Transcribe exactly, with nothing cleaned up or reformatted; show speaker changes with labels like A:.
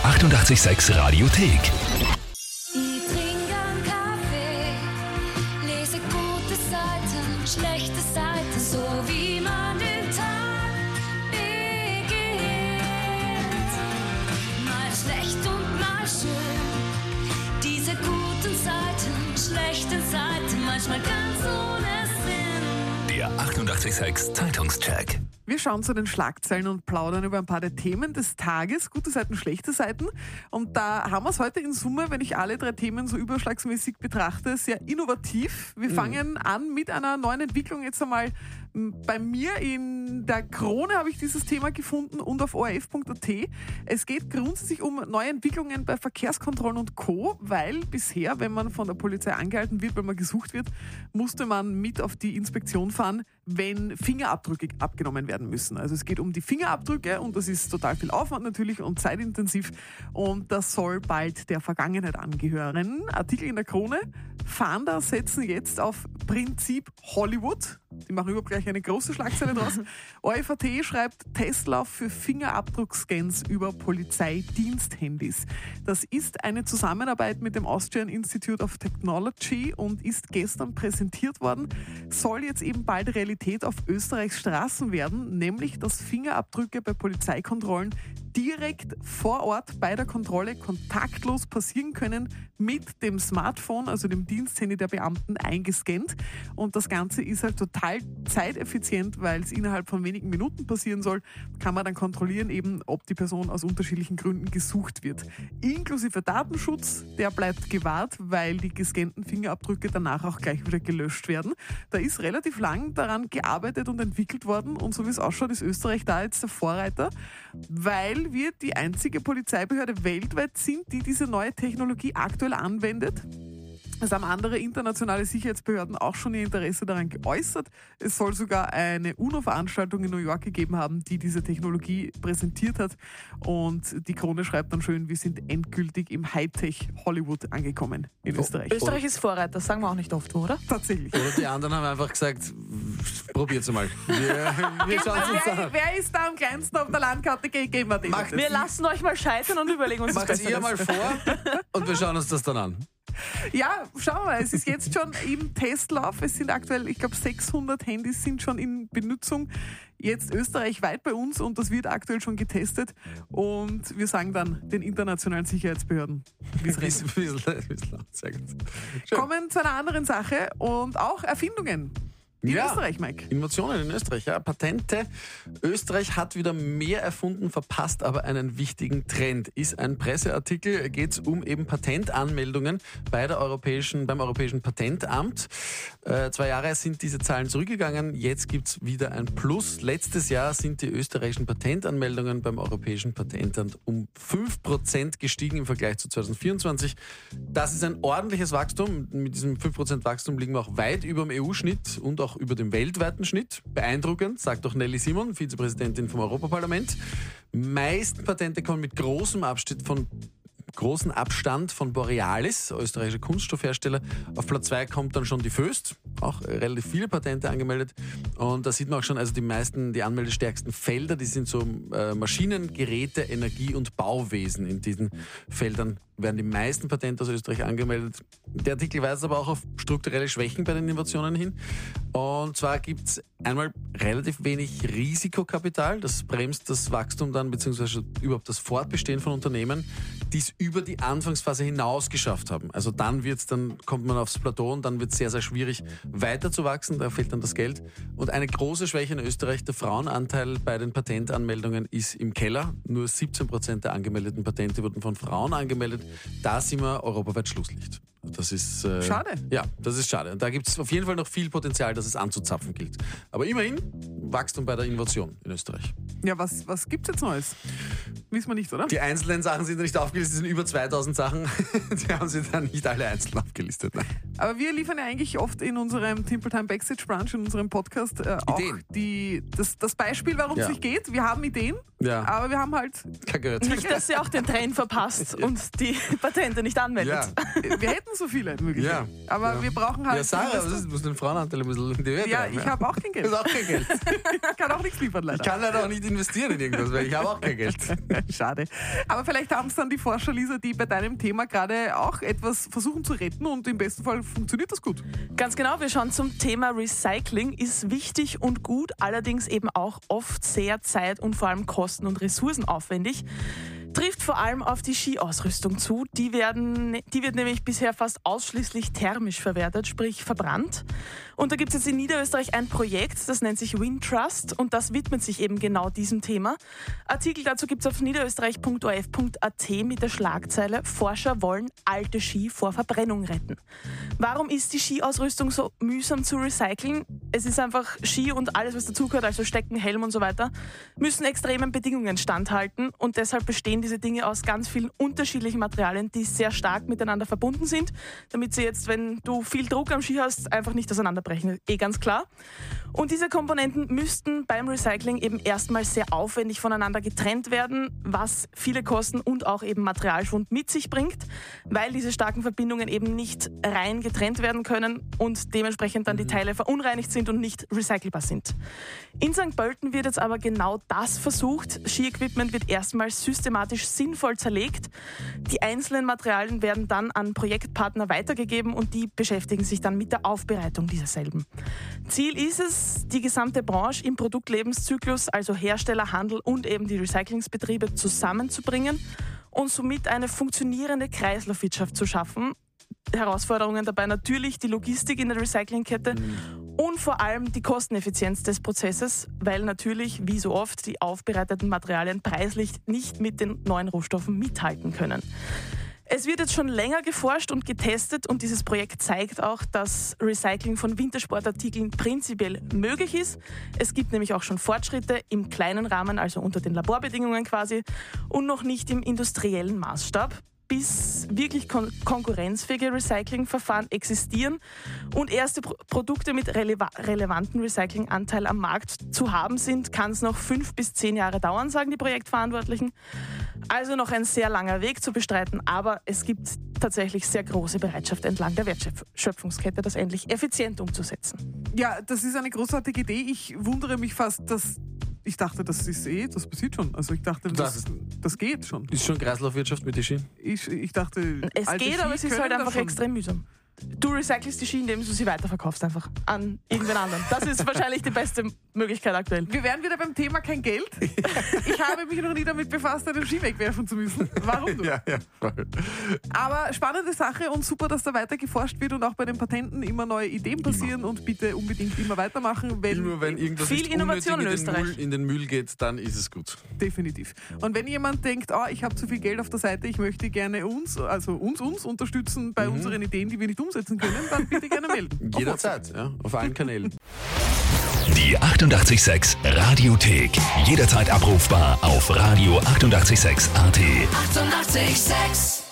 A: achtundachtzig Komma sechs Radiothek.
B: Ich trinke einen Kaffee, lese gute Seiten, schlechte Seiten, so wie man den Tag beginnt. Mal schlecht und mal schön, diese guten Seiten, schlechten Seiten, manchmal ganz ohne Sinn.
A: Der achtundachtzig Komma sechs Zeitungscheck.
C: Wir schauen zu den Schlagzeilen und plaudern über ein paar der Themen des Tages, gute Seiten, schlechte Seiten. Und da haben wir es heute in Summe, wenn ich alle drei Themen so überschlagsmäßig betrachte, sehr innovativ. Wir fangen an mit einer neuen Entwicklung. Jetzt einmal bei mir in der Krone habe ich dieses Thema gefunden und auf O R F Punkt A T. Es geht grundsätzlich um neue Entwicklungen bei Verkehrskontrollen und Co., weil bisher, wenn man von der Polizei angehalten wird, weil man gesucht wird, musste man mit auf die Inspektion fahren, wenn Fingerabdrücke abgenommen werden müssen. Also es geht um die Fingerabdrücke und das ist total viel Aufwand natürlich und zeitintensiv und das soll bald der Vergangenheit angehören. Artikel in der Krone. Fahnder setzen jetzt auf Prinzip Hollywood. Die machen überhaupt gleich eine große Schlagzeile draus. O R F Punkt A T schreibt Testlauf für Fingerabdruckscans über Polizeidiensthandys. Das ist eine Zusammenarbeit mit dem Austrian Institute of Technology und ist gestern präsentiert worden. Soll jetzt eben bald Realität auf Österreichs Straßen werden, nämlich dass Fingerabdrücke bei Polizeikontrollen direkt vor Ort bei der Kontrolle kontaktlos passieren können mit dem Smartphone, also dem Diensthandy der Beamten, eingescannt. Und das Ganze ist halt total zeiteffizient, weil es innerhalb von wenigen Minuten passieren soll, kann man dann kontrollieren, eben, ob die Person aus unterschiedlichen Gründen gesucht wird. Inklusive Datenschutz, der bleibt gewahrt, weil die gescannten Fingerabdrücke danach auch gleich wieder gelöscht werden. Da ist relativ lang daran gearbeitet und entwickelt worden und so wie es ausschaut, ist Österreich da jetzt der Vorreiter, weil wir die einzige Polizeibehörde weltweit sind, die diese neue Technologie aktuell anwendet. Es haben andere internationale Sicherheitsbehörden auch schon ihr Interesse daran geäußert. Es soll sogar eine UNO-Veranstaltung in New York gegeben haben, die diese Technologie präsentiert hat. Und die Krone schreibt dann schön, wir sind endgültig im Hightech-Hollywood angekommen in Österreich.
D: Österreich ist Vorreiter, das sagen wir auch nicht oft, oder?
C: Tatsächlich.
E: Oder die anderen haben einfach gesagt, probiert's mal. Wir, wir schauen uns
C: wer,
E: an.
C: wer ist da am kleinsten auf der Landkarte? Ge geben wir den.
E: Macht-
D: Wir lassen euch mal scheitern und überlegen uns das
E: Macht's ihr
D: Besseres.
E: mal vor und wir schauen uns das dann an.
C: Ja, schauen wir mal, es ist jetzt schon im Testlauf. Es sind aktuell, ich glaube, sechshundert Handys sind schon in Benutzung. Jetzt österreichweit bei uns und das wird aktuell schon getestet. Und wir sagen dann den internationalen Sicherheitsbehörden, wie es rennt.
E: Sehr gut. Schön.
C: Kommen zu einer anderen Sache und auch Erfindungen. In
E: Ja.
C: Österreich, Mike.
E: Innovationen in Österreich, ja. Patente. Österreich hat wieder mehr erfunden, verpasst aber einen wichtigen Trend. Ist ein Presseartikel, geht es um eben Patentanmeldungen bei der europäischen, beim Europäischen Patentamt. Äh, zwei Jahre sind diese Zahlen zurückgegangen, jetzt gibt es wieder ein Plus. Letztes Jahr sind die österreichischen Patentanmeldungen beim Europäischen Patentamt um fünf Prozent gestiegen im Vergleich zu zweitausendvierundzwanzig. Das ist ein ordentliches Wachstum. Mit diesem fünf Prozent Wachstum liegen wir auch weit über dem E U-Schnitt und auch über dem weltweiten Schnitt. Beeindruckend, sagt doch Nelly Simon, Vizepräsidentin vom Europaparlament. Meisten Patente kommen mit großem Abstand von großen Abstand von Borealis, österreichischer Kunststoffhersteller. Auf Platz zwei kommt dann schon die Föst, auch relativ viele Patente angemeldet. Und da sieht man auch schon, also die meisten, die anmeldestärksten Felder, die sind so äh, Maschinen, Geräte, Energie und Bauwesen. In diesen Feldern werden die meisten Patente aus Österreich angemeldet. Der Artikel weist aber auch auf strukturelle Schwächen bei den Innovationen hin. Und zwar gibt es einmal relativ wenig Risikokapital. Das bremst das Wachstum dann, beziehungsweise überhaupt das Fortbestehen von Unternehmen, die es über die Anfangsphase hinaus geschafft haben. Also dann wird's, dann kommt man aufs Plateau und dann wird es sehr, sehr schwierig weiter zu wachsen. Da fehlt dann das Geld. Und eine große Schwäche in Österreich, der Frauenanteil bei den Patentanmeldungen ist im Keller. Nur siebzehn Prozent der angemeldeten Patente wurden von Frauen angemeldet. Da sind wir europaweit Schlusslicht. Das ist äh,
C: Schade.
E: Ja, das ist schade. Und da gibt es auf jeden Fall noch viel Potenzial, dass es anzuzapfen gilt. Aber immerhin Wachstum bei der Innovation in Österreich.
C: Ja, was, was gibt's jetzt Neues? Wissen wir nicht, oder?
E: Die einzelnen Sachen sind nicht aufgelistet, es sind über zweitausend Sachen. Die haben sie dann nicht alle einzeln aufgelistet. Nein.
C: Aber wir liefern ja eigentlich oft in unserem Timple Time Backstage Brunch, in unserem Podcast, äh, auch
E: Ideen.
C: die, das, das Beispiel, warum es
E: Ja.
C: nicht geht. Wir haben Ideen,
E: Ja.
C: aber wir haben halt,
E: Kein Geld.
D: Nicht, dass sie auch den Train verpasst und die Patente nicht anmeldet.
E: Ja.
C: wir hätten so viele Möglichkeiten.
E: Ja.
C: Aber
E: Ja.
C: wir brauchen halt...
E: Ja, Sarah, was ist, muss den Frauenanteil ein bisschen in die Welt
C: Ja,
E: treiben,
C: ich habe auch kein
E: Das
C: Geld.
E: ist auch kein Geld.
C: Ich kann auch nichts liefern, leider.
E: Ich kann leider auch nicht investieren in irgendwas, weil ich habe auch kein Geld.
C: Schade. Aber vielleicht haben es dann die Forscher, Lisa, die bei deinem Thema gerade auch etwas versuchen zu retten und im besten Fall funktioniert das gut.
D: Ganz genau, wir schauen zum Thema Recycling. Ist wichtig und gut, allerdings eben auch oft sehr zeit- und vor allem kosten- und ressourcenaufwendig. Trifft vor allem auf die Skiausrüstung zu. Die, werden, die wird nämlich bisher fast ausschließlich thermisch verwertet, sprich verbrannt. Und da gibt es jetzt in Niederösterreich ein Projekt, das nennt sich Windtrust und das widmet sich eben genau diesem Thema. Artikel dazu gibt es auf niederösterreich punkt o r f punkt a t mit der Schlagzeile Forscher wollen alte Ski vor Verbrennung retten. Warum ist die Skiausrüstung so mühsam zu recyceln? Es ist einfach Ski und alles, was dazugehört, also Stecken, Helm und so weiter, müssen extremen Bedingungen standhalten und deshalb bestehen diese Dinge aus ganz vielen unterschiedlichen Materialien, die sehr stark miteinander verbunden sind, damit sie jetzt, wenn du viel Druck am Ski hast, einfach nicht auseinanderbrechen. Eh ganz klar. Und diese Komponenten müssten beim Recycling eben erstmal sehr aufwendig voneinander getrennt werden, was viele Kosten und auch eben Materialschwund mit sich bringt, weil diese starken Verbindungen eben nicht rein getrennt werden können und dementsprechend dann die Teile verunreinigt sind und nicht recycelbar sind. In Sankt Pölten wird jetzt aber genau das versucht. Ski-Equipment wird erstmals systematisch sinnvoll zerlegt. Die einzelnen Materialien werden dann an Projektpartner weitergegeben und die beschäftigen sich dann mit der Aufbereitung dieser selben. Ziel ist es, die gesamte Branche im Produktlebenszyklus, also Hersteller, Handel und eben die Recyclingsbetriebe zusammenzubringen und somit eine funktionierende Kreislaufwirtschaft zu schaffen. Herausforderungen dabei natürlich die Logistik in der Recyclingkette und vor allem die Kosteneffizienz des Prozesses, weil natürlich, wie so oft, die aufbereiteten Materialien preislich nicht mit den neuen Rohstoffen mithalten können. Es wird jetzt schon länger geforscht und getestet und dieses Projekt zeigt auch, dass Recycling von Wintersportartikeln prinzipiell möglich ist. Es gibt nämlich auch schon Fortschritte im kleinen Rahmen, also unter den Laborbedingungen quasi, und noch nicht im industriellen Maßstab. Bis wirklich kon- konkurrenzfähige Recyclingverfahren existieren und erste Pro- Produkte mit releva- relevanten Recyclinganteil am Markt zu haben sind, kann es noch fünf bis zehn Jahre dauern, sagen die Projektverantwortlichen. Also noch ein sehr langer Weg zu bestreiten, aber es gibt tatsächlich sehr große Bereitschaft entlang der Wertschöpfungskette, das endlich effizient umzusetzen.
C: Ja, das ist eine großartige Idee. Ich wundere mich fast, dass ich dachte, das ist eh, das passiert schon. Also ich dachte, das, das geht schon.
E: Ist schon Kreislaufwirtschaft mit den Ski?
C: Ich, ich dachte,
D: Es
C: alte
D: geht,
C: Ski
D: aber es ist
C: können
D: halt
C: das
D: einfach
C: schon.
D: extrem mühsam. Du recycelst die Ski, indem du sie weiterverkaufst einfach an irgendwen anderen. Das ist wahrscheinlich die beste Möglichkeit aktuell.
C: Wir wären wieder beim Thema kein Geld. Ich habe mich noch nie damit befasst, einen Ski wegwerfen zu müssen. Warum du?
E: Ja, ja, voll.
C: Aber spannende Sache und super, dass da weiter geforscht wird und auch bei den Patenten immer neue Ideen passieren und bitte unbedingt immer weitermachen. Wenn,
E: Immer wenn irgendwas
D: Viel
E: nicht
D: Innovation
E: unnötig
D: in
E: in den,
D: Österreich.
E: Müll, in den Müll geht, dann ist es gut.
C: Definitiv. Und wenn jemand denkt, oh, ich habe zu viel Geld auf der Seite, ich möchte gerne uns, also uns, uns unterstützen bei unseren Ideen, die wir nicht umsetzen können, dann bitte gerne melden. Auf
E: Jederzeit, ja, auf allen Kanälen.
A: Die achtundachtzig Komma sechs Radiothek. Jederzeit abrufbar auf radio achtundachtzig Komma sechs A T.
B: Eighty-eight point six